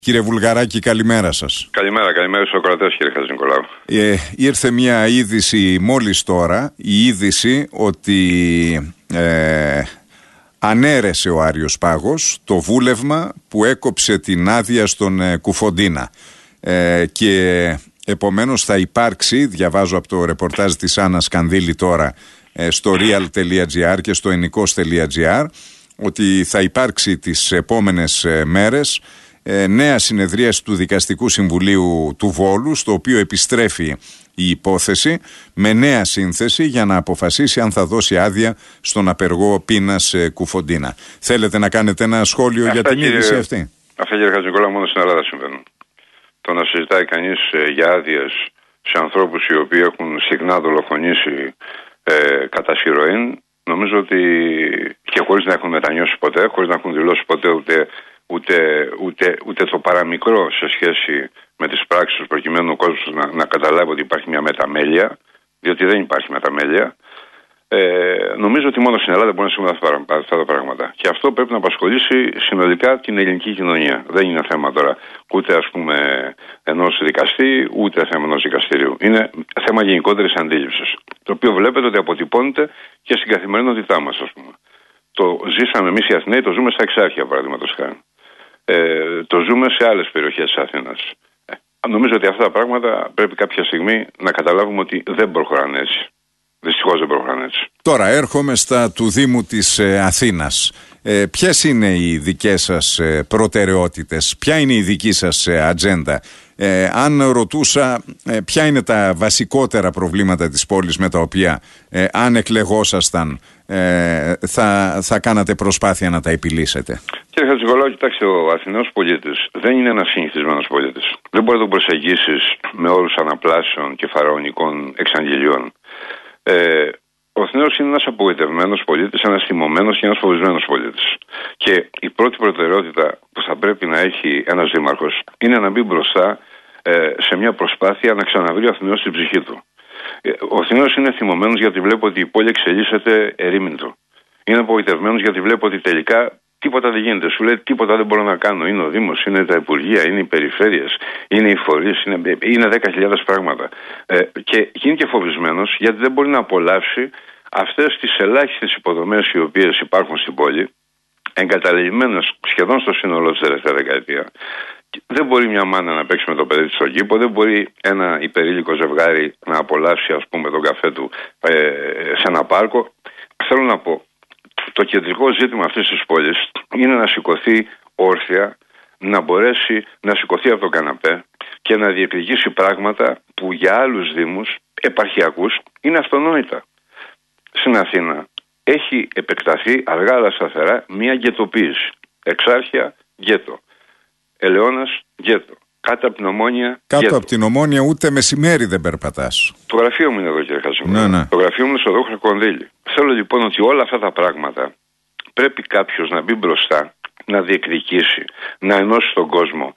Κύριε Βουλγαράκη, καλημέρα σας. Καλημέρα στους ακροατές, κύριε Χατζηνικολάου. Ήρθε μια είδηση μόλις τώρα, η είδηση ότι ανέρεσε ο Άριος Πάγος το βούλευμα που έκοψε την άδεια στον Κουφοντίνα. Και επομένως θα υπάρξει, διαβάζω από το ρεπορτάζ της Άννας Κανδύλη τώρα στο real.gr και στο ενικός.gr, ότι θα υπάρξει τις επόμενες μέρες νέα συνεδρίαση του Δικαστικού Συμβουλίου του Βόλου, στο οποίο επιστρέφει η υπόθεση με νέα σύνθεση για να αποφασίσει αν θα δώσει άδεια στον απεργό πείνας Κουφοντίνα. Θέλετε να κάνετε ένα σχόλιο για την είδηση αυτή? Αυτά, κύριε Χατζηνικολάου, μόνο στην Ελλάδα συμβαίνουν. Το να συζητάει κανείς για άδειες σε ανθρώπους οι οποίοι έχουν συχνά δολοφονήσει κατά συρροήν, νομίζω ότι και χωρίς να έχουν μετανιώσει ποτέ, χωρίς να έχουν δηλώσει ποτέ ούτε το παραμικρό σε σχέση με τις πράξεις τους, προκειμένου ο κόσμος να καταλάβει ότι υπάρχει μια μεταμέλεια, διότι δεν υπάρχει μεταμέλεια. Νομίζω ότι μόνο στην Ελλάδα μπορεί να συμβούν αυτά τα πράγματα. Και αυτό πρέπει να απασχολήσει συνολικά την ελληνική κοινωνία. Δεν είναι θέμα τώρα ούτε ενός δικαστή, ούτε θέμα ενός δικαστηρίου. Είναι θέμα γενικότερης αντίληψης. Το οποίο βλέπετε ότι αποτυπώνεται και στην καθημερινότητά μας, ας πούμε. Το ζήσαμε εμείς οι Αθηναίοι, το ζούμε στα Εξάρχεια, παραδείγματος χάρη. Το ζούμε σε άλλες περιοχές της Αθήνας. Νομίζω ότι αυτά τα πράγματα πρέπει κάποια στιγμή να καταλάβουμε ότι δεν προχωράνε έτσι. Δυστυχώς δεν προχωράνε έτσι. Τώρα έρχομαι στα του Δήμου της Αθήνας. Ποιες είναι οι δικές σας προτεραιότητες, ποια είναι η δική σας ατζέντα? Αν ρωτούσα ποια είναι τα βασικότερα προβλήματα της πόλης με τα οποία αν εκλεγόσασταν θα κάνατε προσπάθεια να τα επιλύσετε? Κύριε Χατζηνικολάου, κοιτάξτε, ο Αθηναίος πολίτης δεν είναι ένας συνηθισμένος πολίτης. Δεν μπορεί να τον προσεγγίσεις με όρους αναπλάσεων και φαραωνικών εξαγγελιών. Ο Αθηναίος είναι ένας απογοητευμένος πολίτης, ένας θυμωμένος και ένας φοβισμένος πολίτης. Και η πρώτη προτεραιότητα που θα πρέπει να έχει ένας δήμαρχος είναι να μπει μπροστά σε μια προσπάθεια να ξαναβρει ο Αθηναίος την ψυχή του. Ο Αθηναίος είναι θυμωμένος γιατί βλέπει ότι η πόλη εξελίσσεται ερήμην. Είναι απογοητευμένος γιατί βλέπει ότι τελικά τίποτα δεν γίνεται. Σου λέει τίποτα δεν μπορώ να κάνω. Είναι ο Δήμος, είναι τα Υπουργεία, είναι οι περιφέρειες, είναι οι φορείς, είναι 10.000 πράγματα. Και είναι και φοβισμένος γιατί δεν μπορεί να απολαύσει αυτές τις ελάχιστες υποδομές οι οποίες υπάρχουν στην πόλη, εγκαταλελειμμένες σχεδόν στο σύνολό της τελευταία δεκαετία. Δεν μπορεί μια μάνα να παίξει με το παιδί της στον κήπο, δεν μπορεί ένα υπερήλικο ζευγάρι να απολαύσει, ας πούμε, τον καφέ του σε ένα πάρκο. Θέλω να πω, το κεντρικό ζήτημα αυτής της πόλης είναι να σηκωθεί όρθια, να μπορέσει να σηκωθεί από τον καναπέ και να διεκδικήσει πράγματα που για άλλους δήμους επαρχιακούς είναι αυτονόητα. Στην Αθήνα έχει επεκταθεί αργά αλλά σταθερά μια γκετοποίηση. Εξάρχεια, γκέτο. Ελαιώνας, γκέτο. Κάτω από την Ομόνια. Κάτω από την Ομόνια ούτε μεσημέρι δεν περπατάς. Το γραφείο μου είναι εδώ, κύριε Χατζηνικολάου. Ναι. Το γραφείο μου είναι στο Δόχρο Κονδύλη. Θέλω λοιπόν ότι όλα αυτά τα πράγματα πρέπει κάποιος να μπει μπροστά, να διεκδικήσει, να ενώσει τον κόσμο,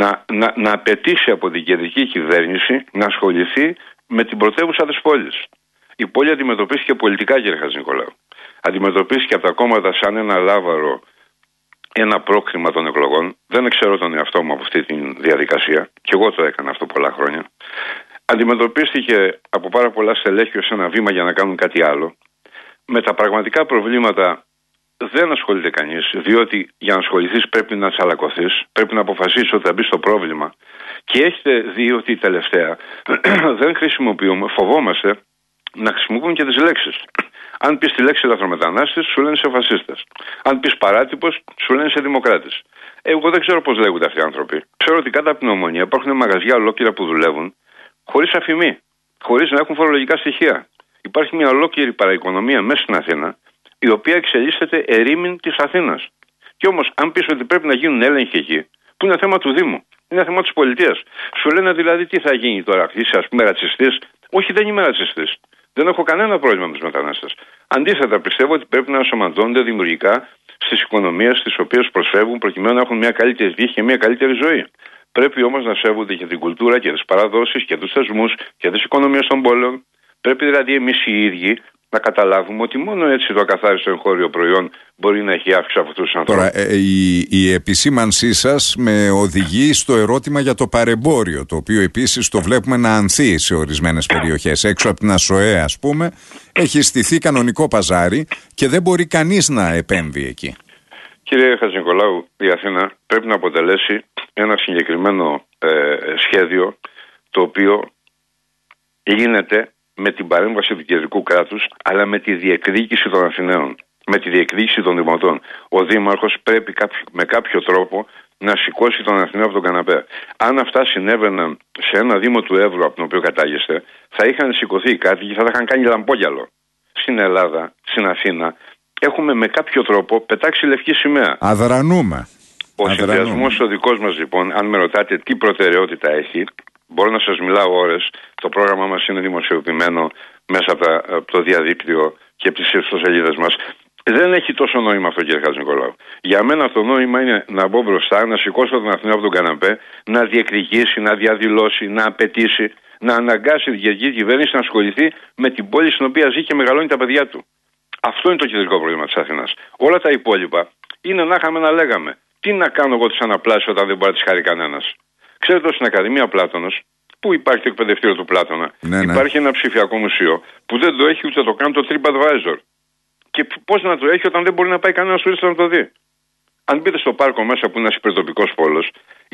να απαιτήσει από την κεντρική κυβέρνηση να ασχοληθεί με την πρωτεύουσα της πόλης. Η πόλη αντιμετωπίστηκε πολιτικά, κύριε Χατζηνικολάου. Αντιμετωπίστηκε από τα κόμματα σαν ένα λάβαρο, ένα πρόκριμα των εκλογών. Δεν ξέρω τον εαυτό μου από αυτή τη διαδικασία. Και εγώ το έκανα αυτό πολλά χρόνια. Αντιμετωπίστηκε από πάρα πολλά στελέχη ως ένα βήμα για να κάνουν κάτι άλλο. Με τα πραγματικά προβλήματα δεν ασχολείται κανείς, διότι για να ασχοληθείς πρέπει να τσαλακωθείς, πρέπει να αποφασίσεις ότι θα μπει στο πρόβλημα. Και έχετε δει ότι τελευταία δεν χρησιμοποιούμε, φοβόμαστε να χρησιμοποιούμε και τις λέξεις. Αν πεις τη λέξη λαθρομετανάστες, σου λένε σε φασίστες. Αν πεις παράτυπος, σου λένε σε δημοκράτες. Εγώ δεν ξέρω πώς λέγονται αυτοί οι άνθρωποι. Ξέρω ότι κάτω από την Ομόνια υπάρχουν μαγαζιά ολόκληρα που δουλεύουν χωρίς αφημί, χωρίς να έχουν φορολογικά στοιχεία. Υπάρχει μια ολόκληρη παραοικονομία μέσα στην Αθήνα, η οποία εξελίσσεται ερήμην της Αθήνας. Και όμως, αν πεις ότι πρέπει να γίνουν έλεγχοι εκεί, που είναι θέμα του Δήμου, είναι θέμα της πολιτείας, σου λένε δηλαδή τι θα γίνει τώρα, είσαι ας πούμε ρατσιστής? Όχι, δεν είμαι ρατσιστής. Δεν έχω κανένα πρόβλημα με τους μετανάστες. Αντίθετα, πιστεύω ότι πρέπει να ενσωματώνται δημιουργικά στις οικονομίες τις οποίες προσφεύγουν προκειμένου να έχουν μια καλύτερη τύχη και μια καλύτερη ζωή. Πρέπει όμως να σέβονται και την κουλτούρα και τις παραδόσεις και τους θεσμούς και τις οικονομίες των πόλεων. Πρέπει δηλαδή εμείς οι ίδιοι να καταλάβουμε ότι μόνο έτσι το ακαθάριστο εγχώριο προϊόν μπορεί να έχει αύξηση από αυτούς τους ανθρώπους. Τώρα, η επισήμανσή σας με οδηγεί στο ερώτημα για το παρεμπόριο, το οποίο επίσης το βλέπουμε να ανθεί σε ορισμένες περιοχές. Έξω από την ΑΣΟΕ, ας πούμε, έχει στηθεί κανονικό παζάρι και δεν μπορεί κανείς να επέμβει εκεί. Κύριε Χατζηνικολάου, η Αθήνα πρέπει να αποτελέσει ένα συγκεκριμένο σχέδιο, το οποίο γίνεται με την παρέμβαση του κεντρικού κράτους, αλλά με τη διεκδίκηση των Αθηναίων, με τη διεκδίκηση των δημοτών. Ο Δήμαρχος πρέπει με κάποιο τρόπο να σηκώσει τον Αθηναίο από τον καναπέ. Αν αυτά συνέβαιναν σε ένα Δήμο του Εύρου από τον οποίο κατάγεστε, θα είχαν σηκωθεί οι κάτοικοι και θα τα είχαν κάνει λαμπόγιαλο. Στην Ελλάδα, στην Αθήνα, έχουμε με κάποιο τρόπο πετάξει λευκή σημαία. Αδρανούμε. Ο συνδυασμός ο δικός μας, λοιπόν, αν με ρωτάτε τι προτεραιότητα έχει, μπορώ να σας μιλάω ώρες. Το πρόγραμμα μας είναι δημοσιοποιημένο μέσα από το διαδίκτυο και από τις ιστοσελίδες μας. Δεν έχει τόσο νόημα αυτό, κύριε Χατζηνικολάου. Για μένα το νόημα είναι να μπω μπροστά, να σηκώσω τον Αθηναίο από τον καναπέ, να διεκδικήσει, να διαδηλώσει, να απαιτήσει, να αναγκάσει την κεντρική κυβέρνηση να ασχοληθεί με την πόλη στην οποία ζει και μεγαλώνει τα παιδιά του. Αυτό είναι το κεντρικό πρόβλημα της Αθήνας. Όλα τα υπόλοιπα είναι να είχαμε να λέγαμε. Τι να κάνω εγώ τις αναπλάσεις όταν δεν μπορεί να τις χαρεί κανένας. Ξέρετε, στην Ακαδημία Πλάτωνος, που υπάρχει το εκπαιδευτήριο του Πλάτωνα, υπάρχει ένα ψηφιακό μουσείο που δεν το έχει ούτε το κάνει το TripAdvisor. Και πώς να το έχει όταν δεν μπορεί να πάει κανένας τουρίστας να το δει. Αν μπείτε στο πάρκο μέσα που είναι ένας υπερτοπικός πόλος,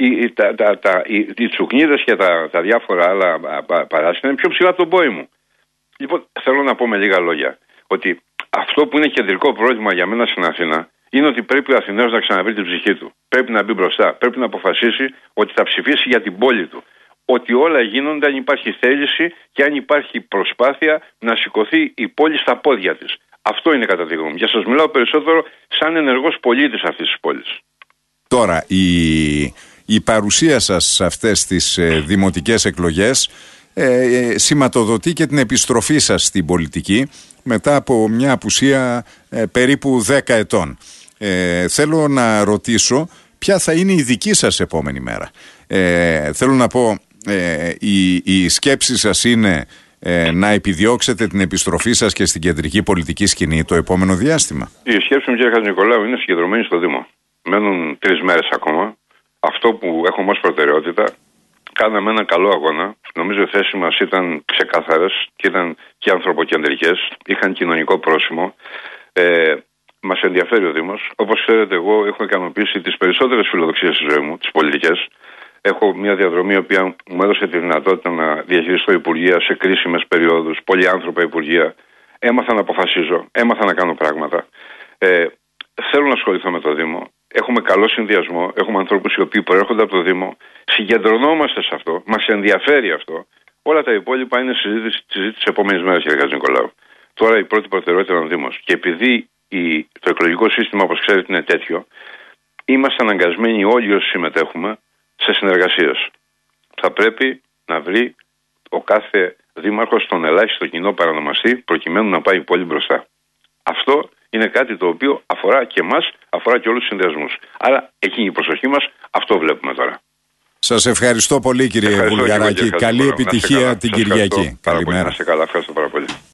οι τσουκνίδες και τα διάφορα άλλα παράσινα είναι πιο ψηλά από τον πόη μου. Λοιπόν, θέλω να πω με λίγα λόγια ότι αυτό που είναι κεντρικό πρόβλημα για μένα στην Αθήνα είναι ότι πρέπει ο Αθηναίος να ξαναβρει την ψυχή του. Πρέπει να μπει μπροστά. Πρέπει να αποφασίσει ότι θα ψηφίσει για την πόλη του. Ότι όλα γίνονται αν υπάρχει θέληση και αν υπάρχει προσπάθεια να σηκωθεί η πόλη στα πόδια της. Αυτό είναι κατά τη γνώμη μου. Για σας μιλάω περισσότερο σαν ενεργός πολίτης αυτής της πόλης. Τώρα, η παρουσία σας σε αυτές τις δημοτικές εκλογές σηματοδοτεί και την επιστροφή σας στην πολιτική μετά από μια απουσία περίπου 10 ετών. Θέλω να ρωτήσω ποια θα είναι η δική σας επόμενη μέρα. Θέλω να πω, η σκέψη σας είναι να επιδιώξετε την επιστροφή σας και στην κεντρική πολιτική σκηνή το επόμενο διάστημα? Η σκέψη μου, κύριε Χατζηνικολάου, είναι συγκεντρωμένη στο Δήμο. Μένουν 3 μέρες ακόμα. Αυτό που έχουμε ως προτεραιότητα, κάναμε έναν καλό αγώνα. Νομίζω οι θέσεις μας ήταν ξεκάθαρες και ήταν και ανθρωποκεντρικές. Είχαν κοινωνικό πρόσημο. Μας ενδιαφέρει ο Δήμος. Όπως ξέρετε, εγώ έχω ικανοποιήσει τις περισσότερες φιλοδοξίες στη ζωή μου, τις πολιτικές. Έχω μια διαδρομή η οποία μου έδωσε τη δυνατότητα να διαχειριστώ υπουργεία σε κρίσιμες περιόδους, πολυάνθρωπα υπουργεία. Έμαθα να αποφασίζω, έμαθα να κάνω πράγματα. Θέλω να ασχοληθώ με το Δήμο. Έχουμε καλό συνδυασμό. Έχουμε ανθρώπους οι οποίοι προέρχονται από το Δήμο. Συγκεντρωνόμαστε σε αυτό. Μας ενδιαφέρει αυτό. Όλα τα υπόλοιπα είναι συζήτηση της επόμενης μέρας, κύριε Χατζηνικολάου. Τώρα η πρώτη προτεραιότητα είναι ο Δήμος. Και επειδή το εκλογικό σύστημα, όπως ξέρετε, είναι τέτοιο, είμαστε αναγκασμένοι όλοι όσοι συμμετέχουμε σε συνεργασίες. Θα πρέπει να βρει ο κάθε δήμαρχος τον ελάχιστο κοινό παρανομαστή προκειμένου να πάει η πόλη μπροστά. Αυτό είναι κάτι το οποίο αφορά και εμάς, αφορά και όλους τους συνδυασμούς. Άρα εκείνη η προσοχή μας, αυτό βλέπουμε τώρα. Σας ευχαριστώ πολύ, κύριε Βουλγαράκη. Καλή επιτυχία την Κυριακή. Καλημέρα. Να είστε καλά, ευχαριστώ πάρα πολύ.